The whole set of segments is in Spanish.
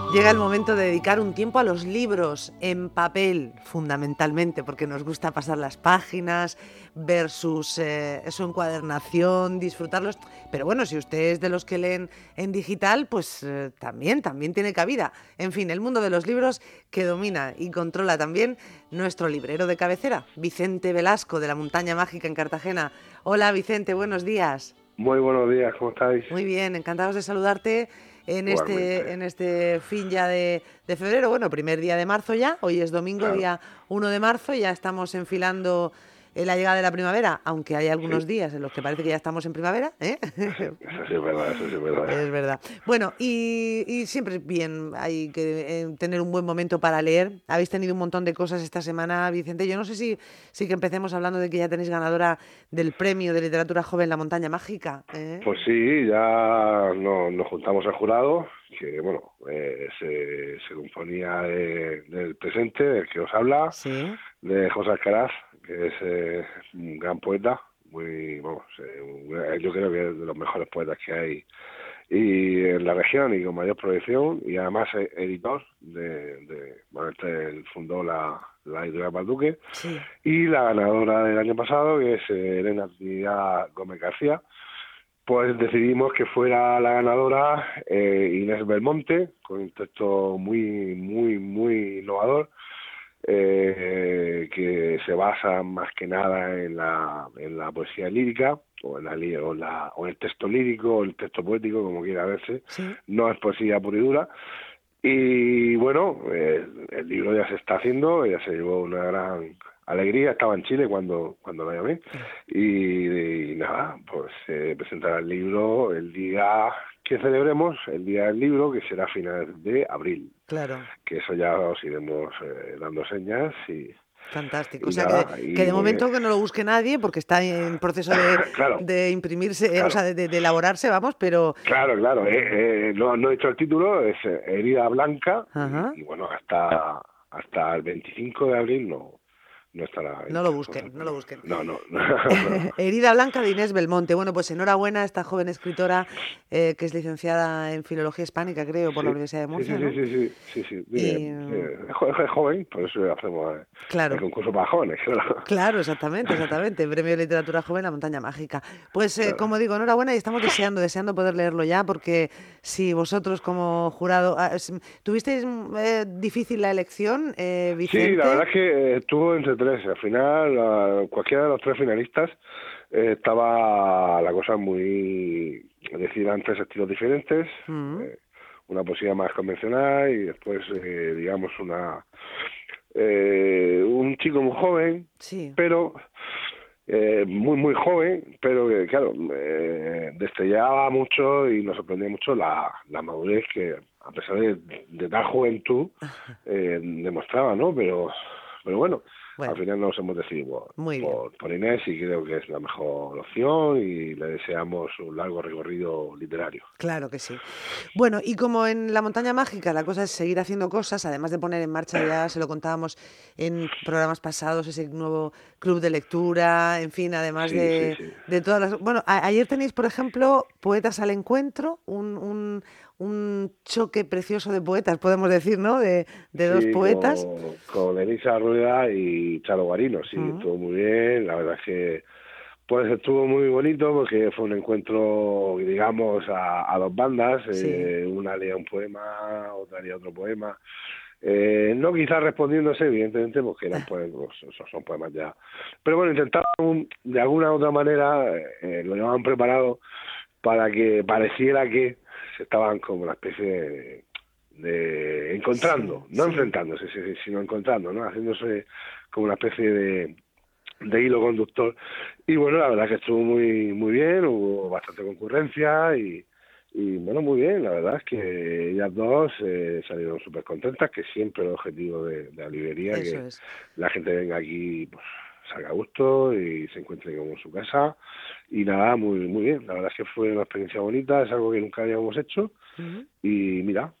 Llega el momento de dedicar un tiempo a los libros en papel, fundamentalmente, porque nos gusta pasar las páginas, ver su encuadernación, disfrutarlos. Pero bueno, si usted es de los que leen en digital, pues también tiene cabida. En fin, el mundo de los libros que domina y controla también nuestro librero de cabecera, Vicente Velasco, de la Montaña Mágica en Cartagena. Hola Vicente, buenos días. Muy buenos días, ¿cómo estáis? Muy bien, encantados de saludarte Igualmente. en este fin ya de febrero, bueno, primer día de marzo ya, hoy es domingo, Claro, día 1 de marzo, y ya estamos enfilando la llegada de la primavera, aunque hay algunos sí, días en los que parece que ya estamos en primavera, ¿eh? eso sí es verdad, eso sí es verdad. Es verdad. Bueno, y siempre es bien, hay que tener un buen momento para leer. Habéis tenido un montón de cosas esta semana, Vicente. Yo no sé si que empecemos hablando de que ya tenéis ganadora del premio de literatura joven La Montaña Mágica, ¿eh? Pues sí, ya nos juntamos al jurado, que bueno, se componía del presente, del que os habla, Sí. de José Alcaraz, que es un gran poeta, vamos, yo creo que es de los mejores poetas que hay y en la región y con mayor proyección, y además editor bueno, él fundó la editorial Balduque, Sí. y la ganadora del año pasado, que es Elena Trinidad Gómez García. Pues decidimos que fuera la ganadora Inés Belmonte, con un texto muy innovador, que se basa más que nada en la poesía lírica, o en el texto lírico, o el texto poético, como quiera verse. Sí. No es poesía pura y dura. Y bueno, el libro ya se está haciendo, ya se llevó una gran alegría. Estaba en Chile cuando la llamé, y nada, pues presentará el libro el día que celebremos, el día del libro, que será a finales de abril, Claro, que eso ya os iremos dando señas, fantástico. O y sea, nada, que y de muy bien. momento que no lo busque nadie porque está en proceso Claro, de imprimirse, o sea, claro, de elaborarse, vamos, pero... claro, eh, no he dicho el título, es Herida Blanca, ajá, y bueno, hasta el 25 de abril no estará a la no venta. lo busquen, Entonces, no lo busquen. no. Herida Blanca de Inés Belmonte. Bueno, pues enhorabuena a esta joven escritora que es licenciada en Filología Hispánica, creo, por la Sí, Universidad de sí, sí, Murcia, sí, ¿no? sí, sí, sí, sí. Y Es joven, por eso hacemos el claro. concurso para jóvenes, claro. Claro, exactamente. Premio de Literatura Joven, La Montaña Mágica. Pues, Claro. como digo, enhorabuena y estamos deseando poder leerlo ya, porque si vosotros como jurado... ¿tuvisteis difícil la elección, Sí, la verdad Vicente? es que estuvo entre tres. Al final, cualquiera de los tres finalistas estaba la cosa muy decidida en tres estilos diferentes. Mm, eh, una poesía más convencional, y después, digamos, un chico muy joven, sí. pero muy joven, pero que, claro, destellaba mucho y nos sorprendía mucho la madurez que, a pesar de tal juventud, demostraba, ¿no? Pero bueno, al Bueno, final nos hemos decidido muy bien. por Inés, y creo que es la mejor opción, y le deseamos un largo recorrido literario. Claro que sí. Bueno, y como en la montaña mágica la cosa es seguir haciendo cosas, además de poner en marcha, ya se lo contábamos en programas pasados, ese nuevo club de lectura, en fin, además Sí, sí, sí. de todas las... Bueno, ayer tenéis, por ejemplo, Poetas al Encuentro, un choque precioso de poetas, podemos decir, ¿no? De dos Sí, poetas. con Elisa Rueda y Charo Guarino, sí, Mm, estuvo muy bien. La verdad es que pues estuvo muy bonito, porque fue un encuentro, digamos, a dos bandas. sí, Una leía un poema, otra leía otro poema. No quizás respondiéndose, evidentemente, porque eran poemas, esos son poemas ya. Pero bueno, intentaban de alguna u otra manera, lo llevaban preparado para que pareciera que se estaban como una especie de sí, encontrando, no sí. enfrentándose, sino encontrando, ¿no? Haciéndose como una especie de hilo conductor. Y bueno, la verdad que estuvo muy bien, hubo bastante concurrencia, y bueno, muy bien. La verdad es que ellas dos salieron súper contentas, que siempre el objetivo de la librería, Eso que es. la gente venga aquí, pues salga a gusto y se encuentre como en su casa. Y nada, muy bien. La verdad es que fue una experiencia bonita, es algo que nunca habíamos hecho, Ujú. y mira,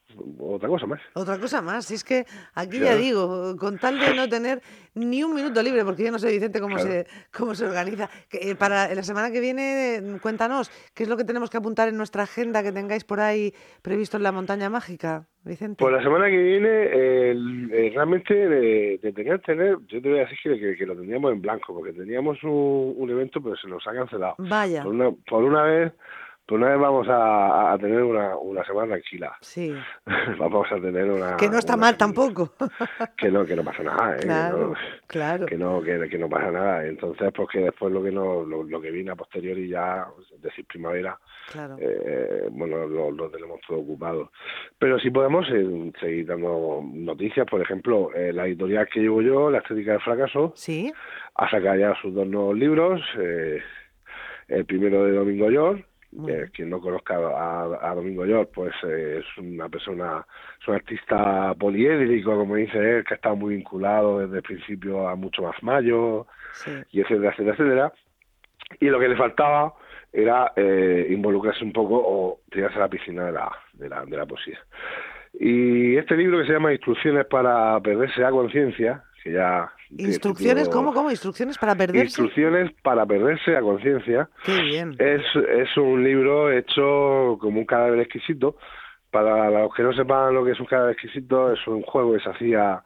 otra cosa más. Otra cosa más, si es que aquí ya Claro, digo, con tal de no tener ni un minuto libre, porque yo no sé, Vicente, claro. cómo se organiza. Para la semana que viene, cuéntanos, ¿qué es lo que tenemos que apuntar en nuestra agenda que tengáis por ahí previsto en la montaña mágica, Pues Vicente? la semana que viene, realmente de tener, yo te voy a decir que lo teníamos en blanco, porque teníamos un evento, pero se nos ha cancelado. Vaya, Por una vez vamos a tener una semana tranquila. sí, Vamos a tener que no está una mal semana tampoco. que no pasa nada, Claro, claro, que no pasa nada. Entonces, pues que después lo que no, lo que viene a posteriori ya, es decir, primavera, claro. bueno, lo tenemos todo ocupado. Pero sí podemos seguir dando noticias. Por ejemplo, la editorial que llevo yo, La Estética del Fracaso, ¿Sí? ha sacado ya sus 2 nuevos libros. El primero de Domingo York. Muy bien. Quien no conozca a Domingo York, pues es una persona, es un artista poliédrico, como dice él, que está muy vinculado desde el principio a Mucho Más Mayo, Sí. y etcétera, etcétera, etcétera. Y lo que le faltaba era involucrarse un poco o tirarse a la piscina de la poesía. Y este libro que se llama Instrucciones para perderse a conciencia, que ya tiene el ¿Instrucciones? título ¿Cómo? ¿Instrucciones para perderse? Instrucciones para perderse a conciencia, Qué bien. es un libro hecho como un cadáver exquisito. Para los que no sepan lo que es un cadáver exquisito, es un juego que se hacía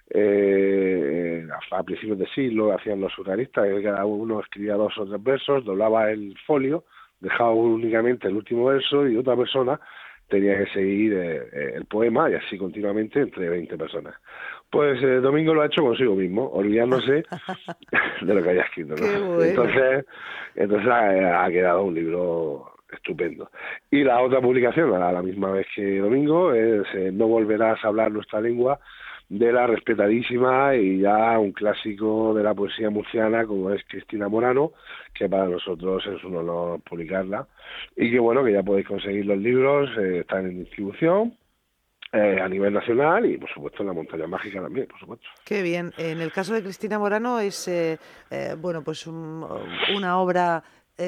a principios de siglo, hacían los surrealistas, que cada uno escribía 2 o 3 versos, doblaba el folio, dejaba únicamente el último verso y otra persona tenía que seguir el poema y así continuamente entre 20 personas. Pues Domingo lo ha hecho consigo mismo, olvidándose de lo que había escrito, ¿no? Qué bueno. Entonces ha quedado un libro estupendo. Y la otra publicación, a la misma vez que Domingo, es No volverás a hablar nuestra lengua, de la respetadísima y ya un clásico de la poesía murciana como es Cristina Morano, que para nosotros es un honor publicarla, y que bueno, que ya podéis conseguir los libros, están en distribución a nivel nacional y por supuesto en la Montaña Mágica también, por supuesto. Qué bien. En el caso de Cristina Morano es, bueno, pues una obra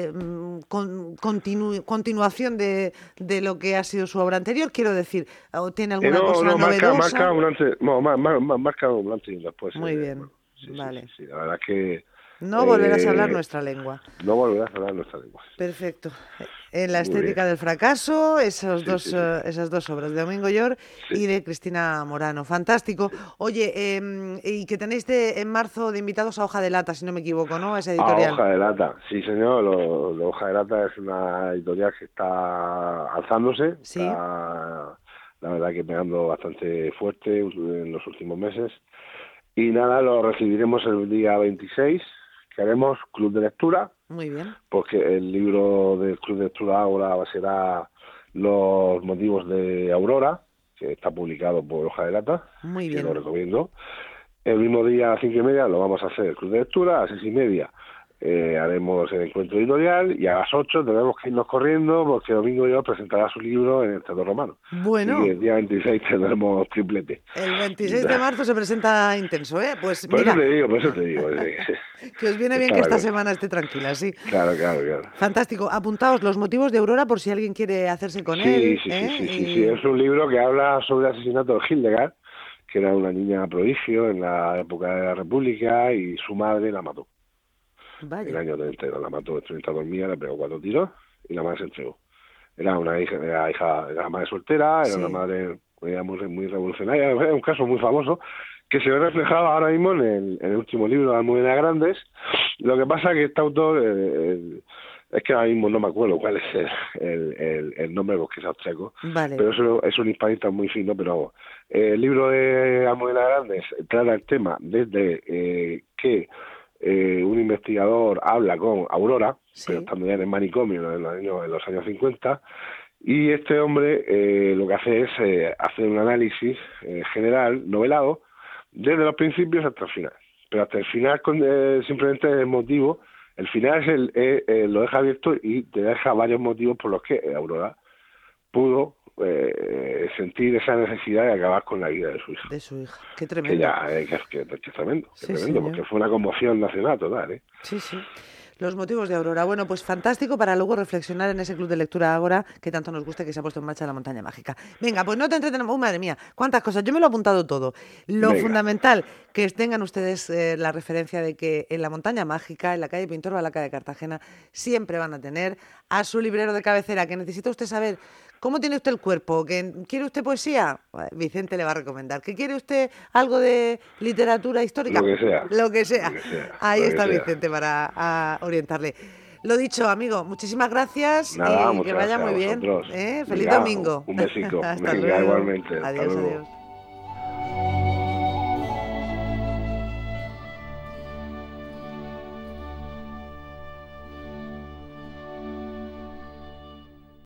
continuación de lo que ha sido su obra anterior, quiero decir, o tiene alguna cosa Marca novedosa. un antes, marca un antes y un después. Muy Bueno, bien, sí, sí, sí, vale. sí, la verdad es que No volverás a hablar eh, nuestra lengua. no volverás a hablar nuestra lengua. Perfecto. En la Muy bien, estética del fracaso, sí, sí, sí, esas dos obras, de Domingo York sí, y de Cristina Morano. Fantástico. sí. Oye, y que tenéis en marzo de invitados a Hoja de Lata, si no me equivoco, ¿no? Esa A editorial. Hoja de Lata, sí señor, Hoja de Lata es una editorial que está alzándose, Sí, está la verdad que pegando bastante fuerte en los últimos meses. Y nada, lo recibiremos el día 26, que haremos club de lectura, muy bien. porque el libro del club de lectura ahora será Los motivos de Aurora, que está publicado por Hoja de Lata, Muy que lo bien. recomiendo. El mismo día a las 5:30 lo vamos a hacer el club de lectura, a las 6:30 haremos el encuentro editorial y a las 8 tenemos que irnos corriendo porque Domingo yo presentará su libro en el Teatro Romano. Así que Bueno, el día 26 tendremos triplete. el 26 de marzo se presenta intenso, ¿eh? Pues Por eso mira, te digo, por eso te digo. que os viene bien Está que la esta cosa. semana esté tranquila, sí. Claro, claro, claro. Fantástico. Apuntaos los motivos de Aurora por si alguien quiere hacerse con Sí, él, sí, sí, ¿eh? sí, sí, sí. Es un libro que habla sobre el asesinato de Hildegard, que era una niña prodigio en la época de la República, y su madre la mató. En el Vaya, año 32 la mató, mientras dormía, le pegó 4 tiros y la madre se entregó. Era una hija, era madre soltera, era una sí. madre muy revolucionaria, era un caso muy famoso que se ve reflejado ahora mismo en el último libro de Almudena Grandes. Lo que pasa es que este autor, es que ahora mismo no me acuerdo cuál es el nombre porque es austriaco, Vale, pero es un hispanista muy fino, pero el libro de Almudena Grandes trata el tema desde que un investigador habla con Aurora, pero sí. estando ya en el manicomio en los años 50, y este hombre lo que hace es hacer un análisis general, novelado, desde los principios hasta el final. Pero hasta el final simplemente el motivo, el final lo deja abierto y te deja varios motivos por los que Aurora pudo sentir esa necesidad de acabar con la vida de su hija. De su hija. Qué Que tremendo. ya que es tremendo, Sí, porque señor. fue una conmoción nacional total, ¿eh? Sí, sí. Los motivos de Aurora. Bueno, pues fantástico para luego reflexionar en ese club de lectura Ágora que tanto nos gusta, que se ha puesto en marcha en la Montaña Mágica. Venga, pues no te entretenemos. Madre mía, cuántas cosas. Yo me lo he apuntado todo. Lo Venga. fundamental, que tengan ustedes la referencia de que en la Montaña Mágica, en la calle Pintor Balaca de Cartagena, siempre van a tener a su librero de cabecera. Que necesita usted saber cómo tiene usted el cuerpo, que quiere usted poesía, Vicente le va a recomendar. ¿Que quiere usted algo de literatura histórica? Lo que sea. Lo que sea. Lo que sea, Ahí lo que está sea. Vicente para orientarle. Lo dicho, amigo, muchísimas gracias Nada, y muchas que vaya gracias muy a bien. vosotros. Feliz Venga, domingo. un besico. Hasta Venga, luego. igualmente. Hasta Adiós, luego. adiós.